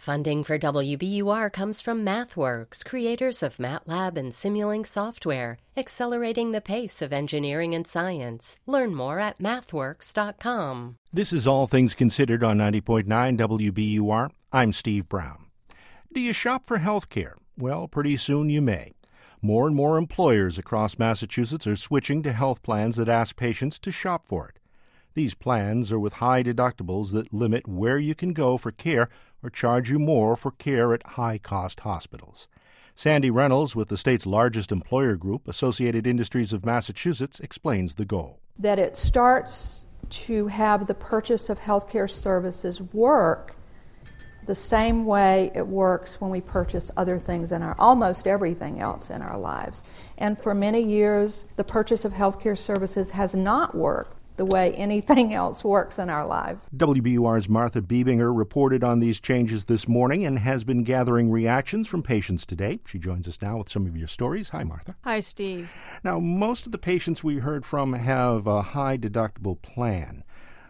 Funding for WBUR comes from MathWorks, creators of MATLAB and Simulink software, accelerating the pace of engineering and science. Learn more at mathworks.com. This is All Things Considered on 90.9 WBUR. I'm Steve Brown. Do you shop for health care? Well, pretty soon you may. More and more employers across Massachusetts are switching to health plans that ask patients to shop for it. These plans are with high deductibles that limit where you can go for care or charge you more for care at high-cost hospitals. Sandy Reynolds with the state's largest employer group, Associated Industries of Massachusetts, explains the goal. That it starts to have the purchase of healthcare services work the same way it works when we purchase other things in almost everything else in our lives. And for many years, the purchase of healthcare services has not worked the way anything else works in our lives. WBUR's Martha Biebinger reported on these changes this morning and has been gathering reactions from patients today. She joins us now with some of your stories. Hi, Martha. Hi, Steve. Now, most of the patients we heard from have a high deductible plan.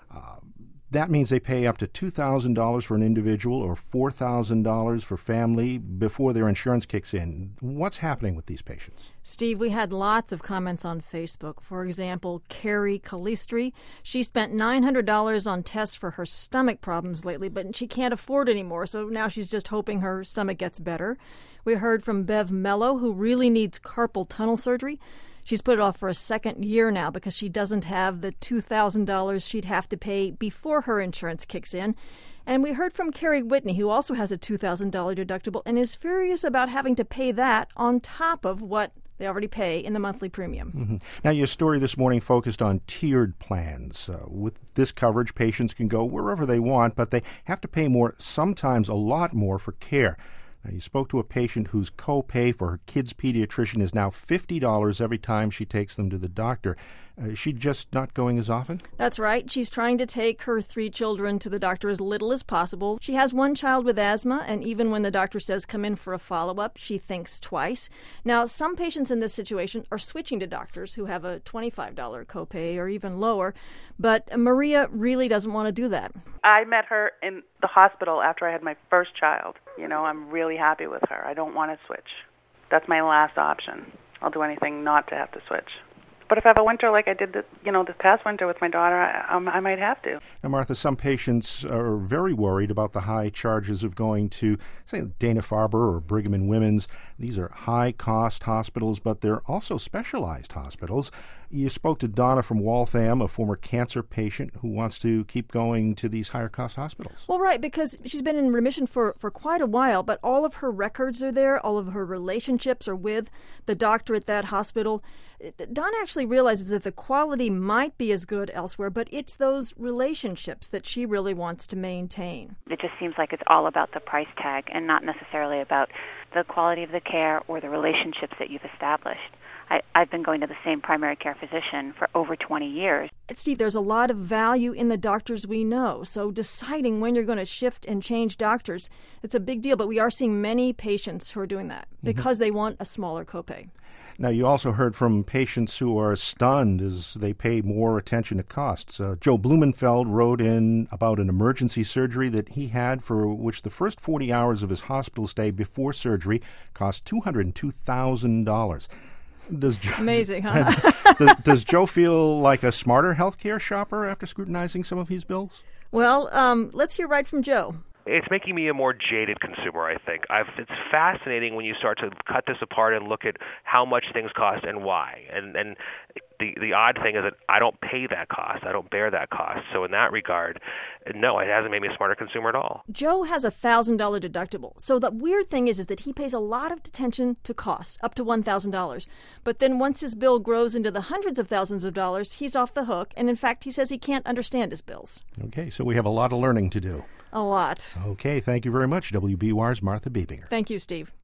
That means they pay up to $2,000 for an individual or $4,000 for family before their insurance kicks in. What's happening with these patients? Steve, we had lots of comments on Facebook. For example, Carrie Calistri, she spent $900 on tests for her stomach problems lately, but she can't afford anymore, so now she's just hoping her stomach gets better. We heard from Bev Mello, who really needs carpal tunnel surgery. She's put it off for a second year now because she doesn't have the $2,000 she'd have to pay before her insurance kicks in. And we heard from Carrie Whitney, who also has a $2,000 deductible and is furious about having to pay that on top of what they already pay in the monthly premium. Mm-hmm. Now, your story this morning focused on tiered plans. With this coverage, patients can go wherever they want, but they have to pay more, sometimes a lot more, for care. Now, you spoke to a patient whose co-pay for her kid's pediatrician is now $50 every time she takes them to the doctor. Is she just not going as often? That's right. She's trying to take her 3 children to the doctor as little as possible. She has 1 child with asthma, and even when the doctor says come in for a follow-up, she thinks twice. Now, some patients in this situation are switching to doctors who have a $25 copay or even lower, but Maria really doesn't want to do that. I met her in the hospital after I had my first child. You know, I'm really happy with her. I don't want to switch. That's my last option. I'll do anything not to have to switch. But if I have a winter like I did this past winter with my daughter, I might have to. Now, Martha, some patients are very worried about the high charges of going to, say, Dana-Farber or Brigham and Women's. These are high-cost hospitals, but they're also specialized hospitals. You spoke to Donna from Waltham, a former cancer patient who wants to keep going to these higher-cost hospitals. Well, right, because she's been in remission for quite a while, but all of her records are there, all of her relationships are with the doctor at that hospital. Donna actually realizes that the quality might be as good elsewhere, but it's those relationships that she really wants to maintain. It just seems like it's all about the price tag and not necessarily about the quality of the care or the relationships that you've established. I've been going to the same primary care physician for over 20 years. Steve, there's a lot of value in the doctors we know, so deciding when you're going to shift and change doctors, it's a big deal, but we are seeing many patients who are doing that because they want a smaller copay. Now, you also heard from patients who are stunned as they pay more attention to costs. Joe Blumenfeld wrote in about an emergency surgery that he had for which the first 40 hours of his hospital stay before surgery cost $202,000. Amazing, huh? Does Joe feel like a smarter healthcare shopper after scrutinizing some of his bills? Well, let's hear right from Joe. It's making me a more jaded consumer, I think. It's fascinating when you start to cut this apart and look at how much things cost and why. And the odd thing is that I don't pay that cost. I don't bear that cost. So in that regard, no, it hasn't made me a smarter consumer at all. Joe has a $1,000 deductible. So the weird thing is that he pays a lot of attention to costs, up to $1,000. But then once his bill grows into the hundreds of thousands of dollars, he's off the hook. And in fact, he says he can't understand his bills. Okay, so we have a lot of learning to do. A lot. Okay, thank you very much. WBUR's Martha Biebinger. Thank you, Steve.